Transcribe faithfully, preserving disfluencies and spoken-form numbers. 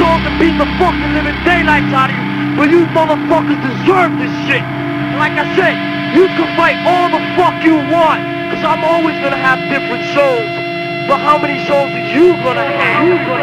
songs to beat the fucking living daylights out of you, but you motherfuckers deserve this shit. And like I said, you can fight all the fuck you want, cause I'm always gonna have different souls. But how many souls are you gonna have? You gonna